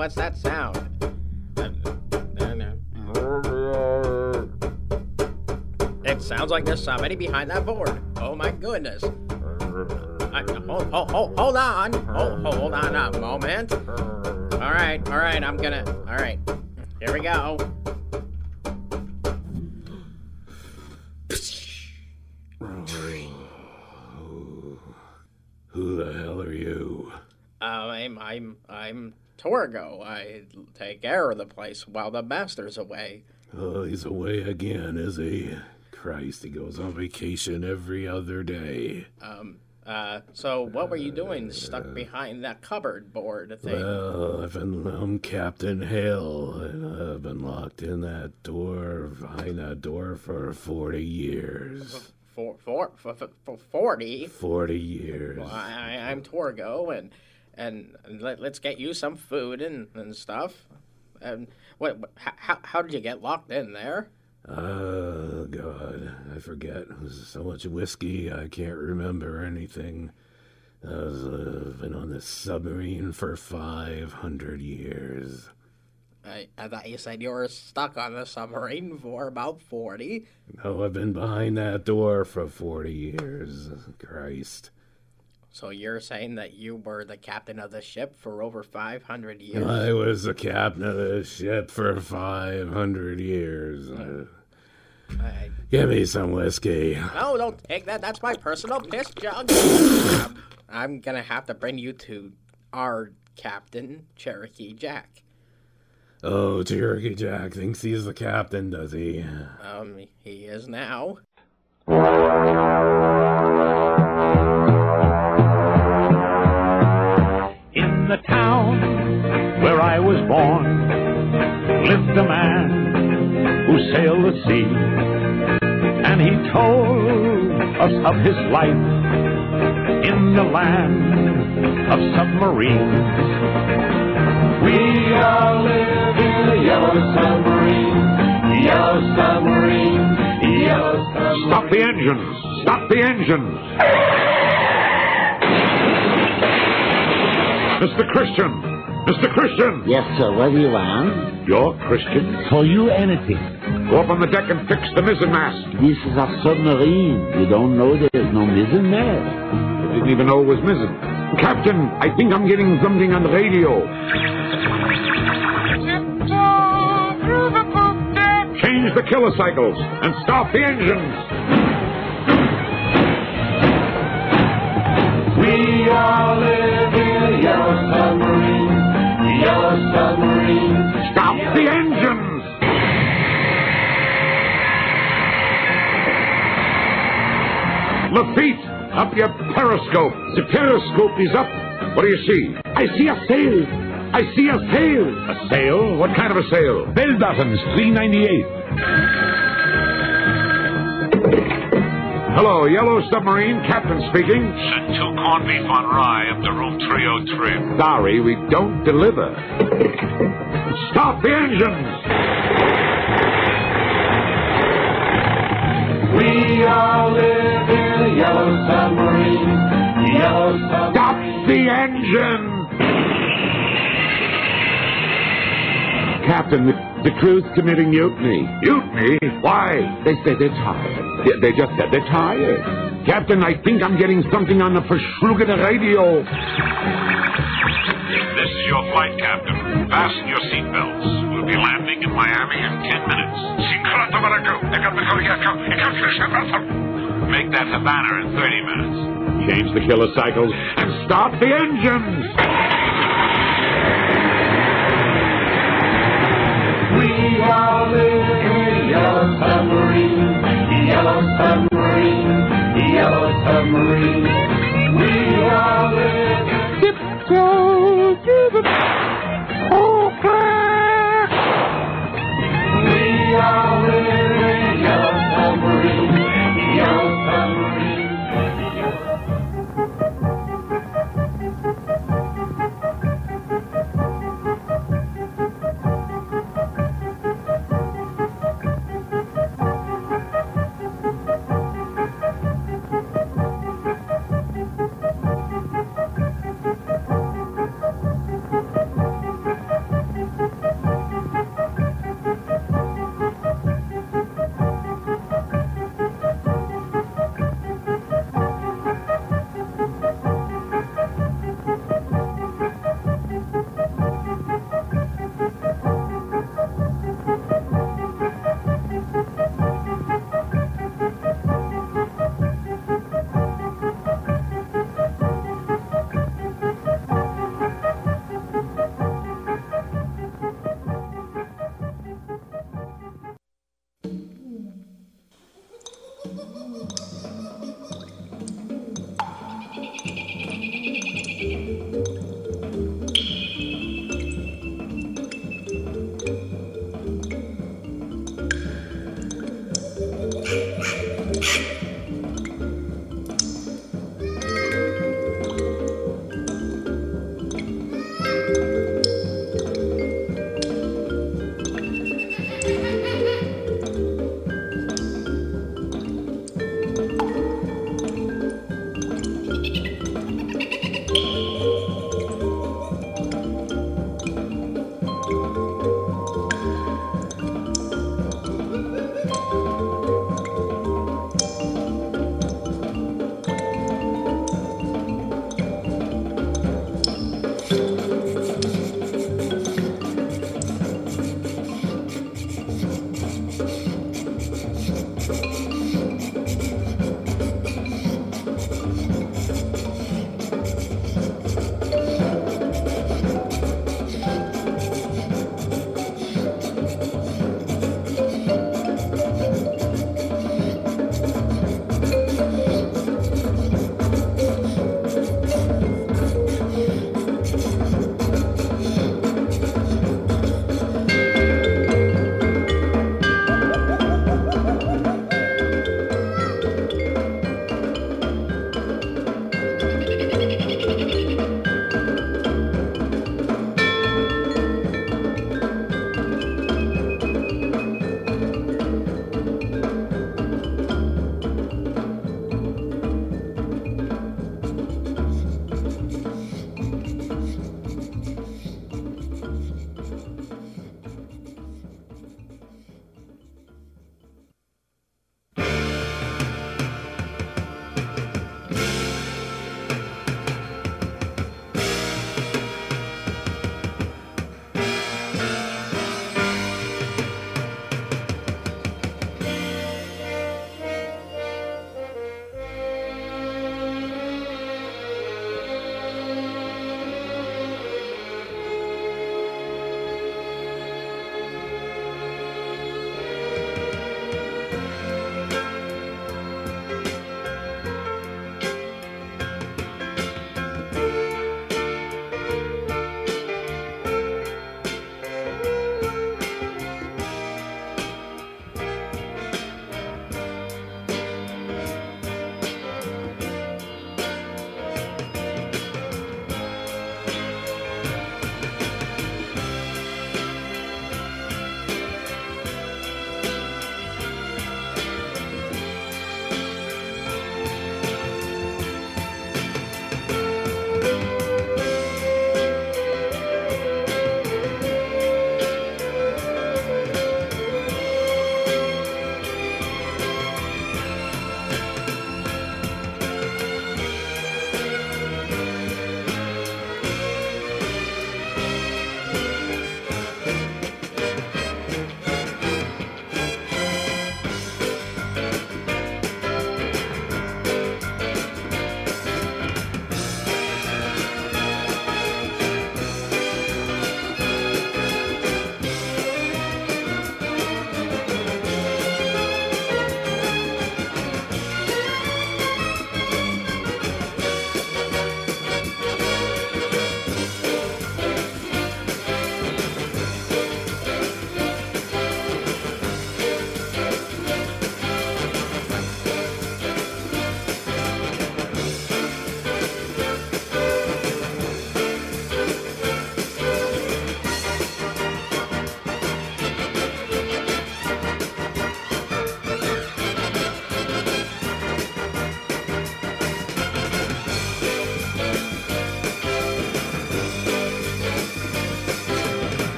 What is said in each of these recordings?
what's that sound? It sounds like there's somebody behind that board. Oh my goodness. Hold on. Hold on a moment. All right, all right. Here we go. Who the hell are you? I'm Torgo. I take care of the place while the master's away. Oh, he's away again, is he? Christ, he goes on vacation every other day. So what were you doing stuck behind that cupboard board thing? Well, I'm Captain Hale, and I've been locked in that door, behind that door for 40 years. For 40? 40 years. Well, I'm Torgo, and let's get you some food and stuff. And how did you get locked in there? Oh, God, I forget. There's so much whiskey, I can't remember anything. I've been on this submarine for 500 years. I thought you said you were stuck on the submarine for about 40. No, I've been behind that door for 40 years. Christ. So you're saying that you were the captain of the ship for over 500 years? I was the captain of the ship for 500 years. Give me some whiskey. No, don't take that. That's my personal piss jug. I'm going to have to bring you to our captain, Cherokee Jack. Oh, Cherokee Jack thinks he's the captain, does he? He is now. In the town where I was born lived a man who sailed the sea, and he told us of his life in the land of submarines. We all live in the yellow submarine, yellow submarine, yellow submarine. Stop the engines! Stop the engines! Mr. Christian! Mr. Christian! Yes, sir. What do you want? You're Christian? For you, anything. Go up on the deck and fix the mizzenmast. This is a submarine. You don't know there's no mizzenmast. I didn't even know it was mizzen. Captain, I think I'm getting something on the radio. Change the killer cycles and stop the engines. We all live in a yellow submarine, yellow submarine. Stop the engines! Lafitte, up your periscope. The periscope is up. What do you see? I see a sail. I see a sail. A sail? What kind of a sail? Bell Bottoms, 398. Hello, Yellow Submarine, Captain speaking. Send 2 corned beef on rye up to room 303. Sorry, we don't deliver. Stop the engines! We all live in a yellow submarine, yellow submarine. Stop the engine! Captain, the crew's committing mutiny. Mutiny? Why? They say they're tired. They just said they're tired. Captain, I think I'm getting something on the verschlugene radio. This is your flight, Captain. Fasten your seatbelts. We'll be landing in Miami in 10 minutes. Make that Havana in 30 minutes. Change the killer cycles and start the engines! We all live in a yellow submarine, yellow submarine, yellow submarine. We all live in tiptoe to the We all live in a yellow submarine, yellow submarine.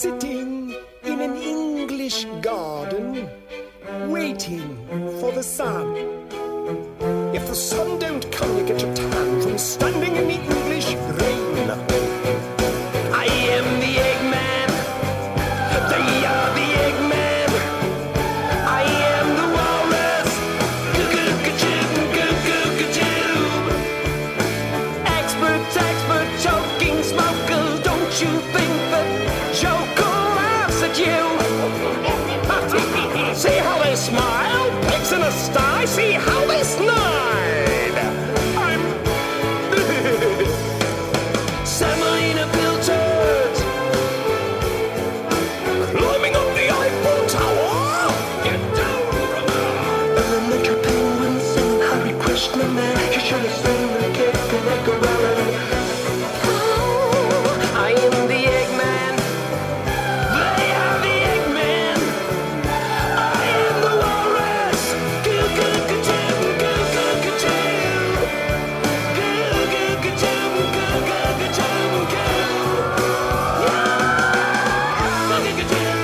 sitting in an English garden, waiting for the sun. If the sun don't come, you get your tan from standing in the English rain. I am the Eggman. They are the Eggman. I am the walrus. Goo-goo-ga-choo. Expert, choking smokers. Don't you think that Joker laughs at you? See how they smile? Pigs in a sty. See how they snide. I'm Semolina filters. Climbing up the Eiffel Tower. Get down from there. Elementary penguins and Harry Krishna there. You should have seen the kid connect around. Oh, I am the Eggman. They are the Eggman. I am the walrus. Goo-goo-ga-choo, goo-goo-ga-choo. Goo-goo-ga-choo, goo-goo-ga-choo, goo. Yeah. Goo-goo-ga-choo.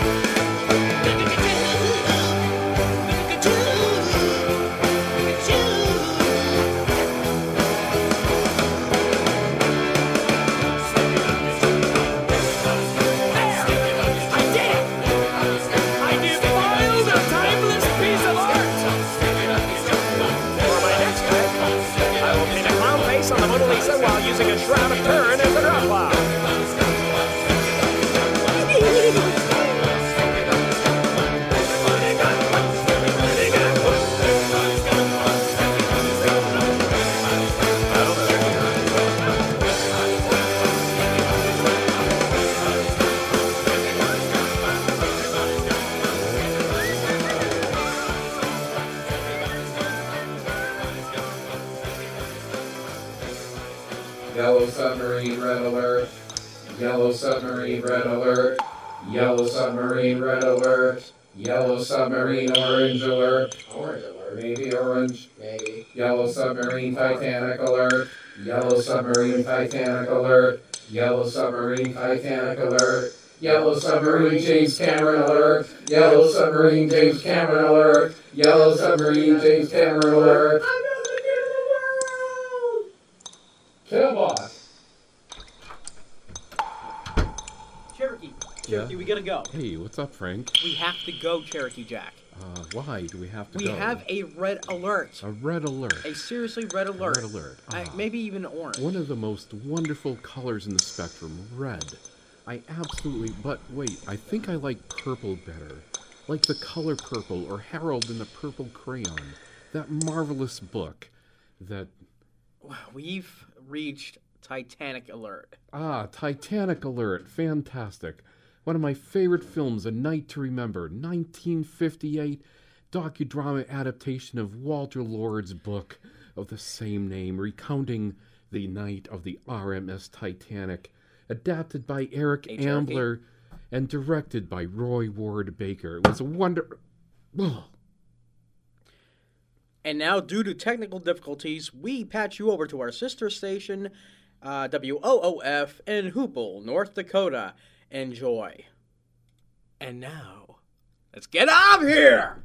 On the Mona Lisa while using a shroud of Turin as a drop cloud. Yellow submarine, red alert. Yellow submarine, red alert. Yellow submarine, red alert. Yellow submarine, orange alert. Orange alert. Maybe orange. Maybe. Yellow submarine, Titanic alert. Yellow submarine, Titanic alert. Yellow submarine, Titanic alert. Yellow submarine, James Cameron alert. Yellow submarine, James Cameron alert. Yellow submarine, James Cameron alert. Killbot. Cherokee, we gotta go. Hey, what's up, Frank? We have to go, Cherokee Jack. Why do we have to We go? have a red alert. A red alert. A seriously red alert. Red alert. Maybe even orange. One of the most wonderful colors in the spectrum, red. I absolutely, but wait, I think I like purple better. Like The Color Purple or Harold and the Purple Crayon. That marvelous book that... We've reached Titanic alert. Titanic alert. Fantastic. One of my favorite films, A Night to Remember, 1958 docudrama adaptation of Walter Lord's book of the same name, recounting the night of the RMS Titanic, adapted by Eric Ambler and directed by Roy Ward Baker. It was a wonder... And now, due to technical difficulties, we patch you over to our sister station, WOOF in Hoople, North Dakota. Enjoy. And now, let's get out of here!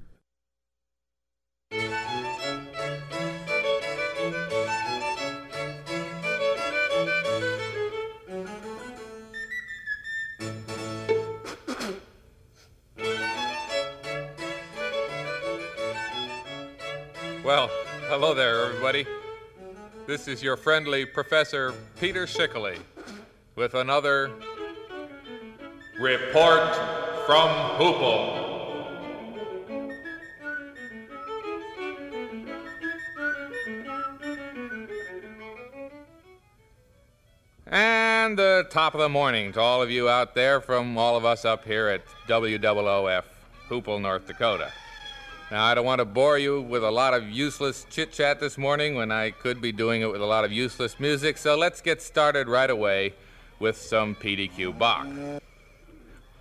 Well, hello there, everybody. This is your friendly Professor Peter Schickley with another Report from Hoople. And the top of the morning to all of you out there from all of us up here at WOOF, Hoople, North Dakota. Now, I don't want to bore you with a lot of useless chit-chat this morning when I could be doing it with a lot of useless music, so let's get started right away with some PDQ Bach.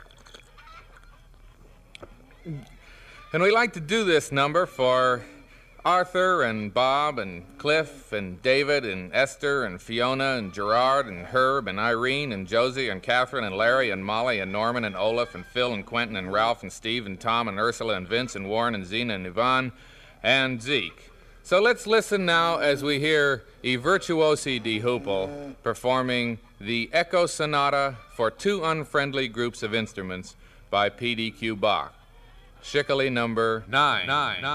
And we like to do this number for Arthur and Bob and Cliff and David and Esther and Fiona and Gerard and Herb and Irene and Josie and Catherine and Larry and Molly and Norman and Olaf and Phil and Quentin and Ralph and Steve and Tom and Ursula and Vince and Warren and Zena and Yvonne and Zeke. So let's listen now as we hear I Virtuosi di Hoople performing the Echo Sonata for Two Unfriendly Groups of Instruments by P.D.Q. Bach. Shikali number 9.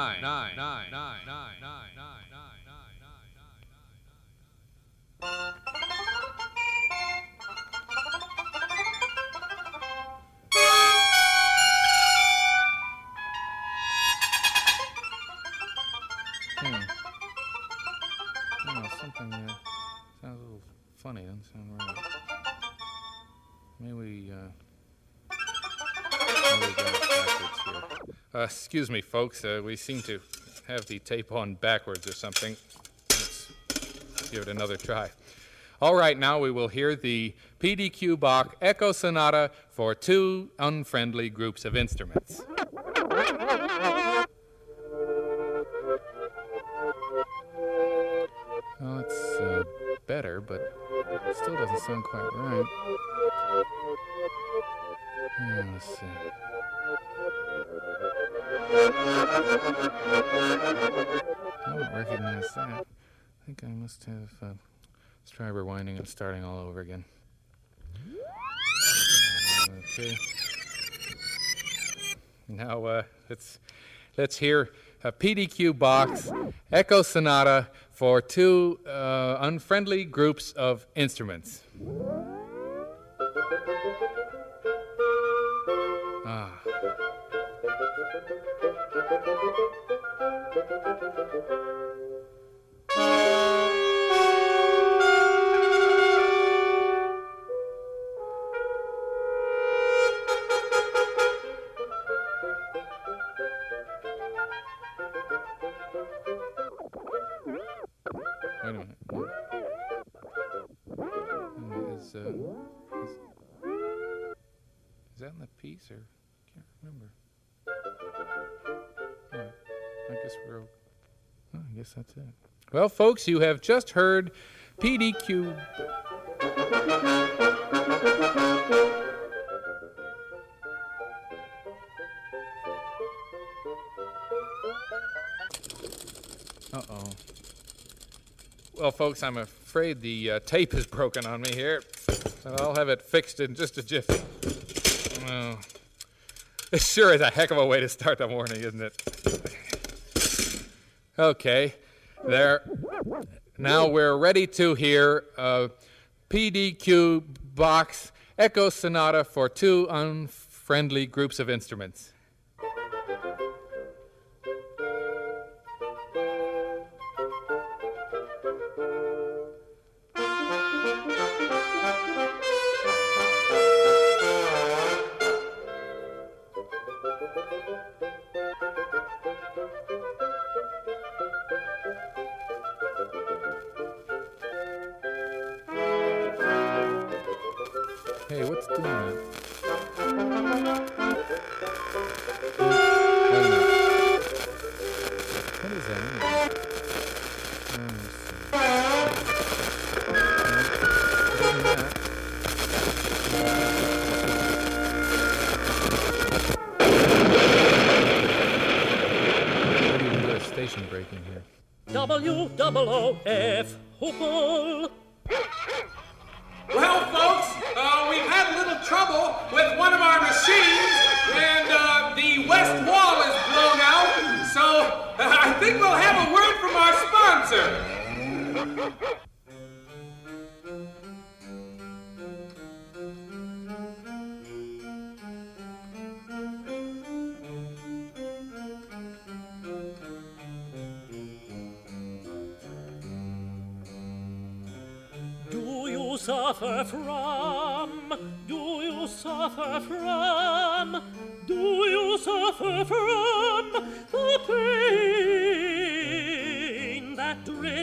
Something sounds a little funny. Doesn't sound right. Maybe we got it backwards here. Excuse me, folks. We seem to have the tape on backwards or something. Let's give it another try. All right, now we will hear the P.D.Q. Bach Echo Sonata for Two Unfriendly Groups of Instruments. Well, it's better, but it still doesn't sound quite right. Let's see. I don't recognize that. I think I must have... let's try rewinding and starting all over again. Okay. Now, let's hear P.D.Q. Bach's Echo Sonata for Two Unfriendly Groups of Instruments. Wait a minute. Is that in the piece, or I can't remember? I guess we're... I guess that's it. Well, folks, you have just heard P.D.Q. Uh-oh. Well, folks, I'm afraid the tape is broken on me here. So I'll have it fixed in just a jiffy. Oh. It sure is a heck of a way to start the morning, isn't it? Okay, there. Now we're ready to hear P.D.Q. Bach's Echo Sonata for Two Unfriendly Groups of Instruments. Hey, what's doing that? What is that anyway? Maybe we can get a station break in here. WOOF Hoople. Well, folks, we've had a little trouble with one of our machines, and the west wall is blown out, so I think we'll have a word from our sponsor. Do you suffer from? Do you suffer from? Do you suffer from the pain that dread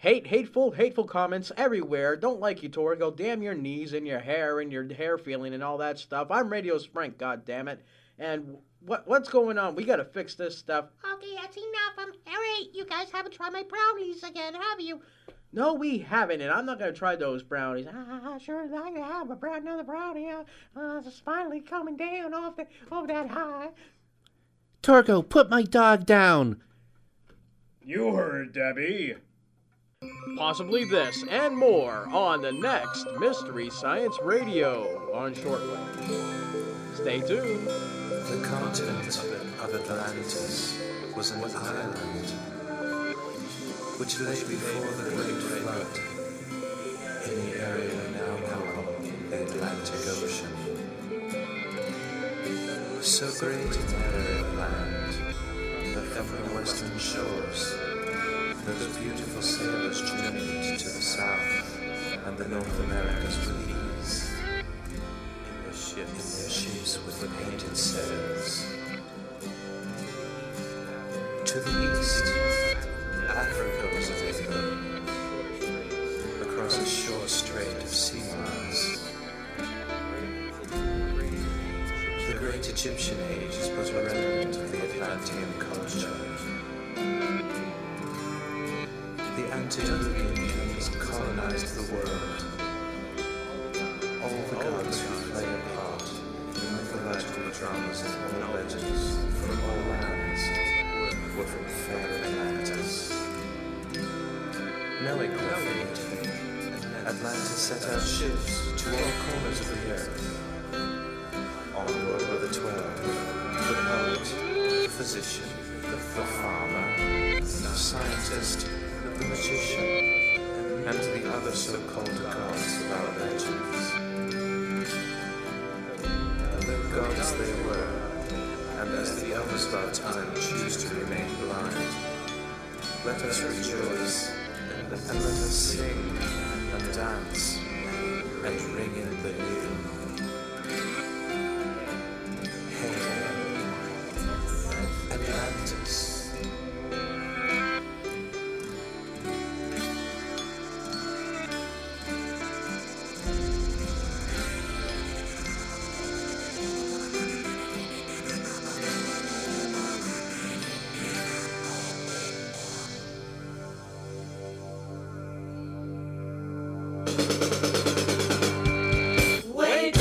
Hateful comments everywhere. Don't like you, Torgo. Damn your knees and your hair feeling and all that stuff. I'm Radio Sprink, goddammit. And what's going on? We gotta fix this stuff. Okay, that's enough. All right, you guys haven't tried my brownies again, have you? No, we haven't, and I'm not gonna try those brownies. Sure, I have another brownie. It's finally coming down off that high. Torgo, put my dog down. You heard, Debbie. Possibly this and more on the next Mystery Science Radio on Shortwave. Stay tuned. The continent of Atlantis was an island which lay before the Great Flood in the area now called the Atlantic Ocean. So great an area of land that from the western shores those beautiful sailors journeyed to the south and the North Americas with ease in their ships with the painted sails. To the east, Africa was available, across a short strait of sea miles. The great Egyptian age is but a remnant of the Atlantean culture. The Antediluvians colonized the world. All the gods who play a part in mythological dramas and all legends from all lands were from fair Atlantis. Knowing their fate, Atlantis set out ships to all corners of the earth. On board were the 12, the poet, the physician, the farmer, the scientist, the magician, and the other so-called gods of our legends. The gods they were, and as the elders of our time choose to remain blind, let us rejoice, and let us sing, and dance, and ring in the new. Hey, Atlantis. Wait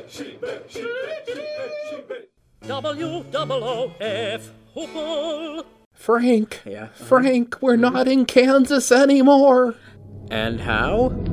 WOOF, Hoople. Frank. Yeah. Frank, we're not in Kansas anymore. And how?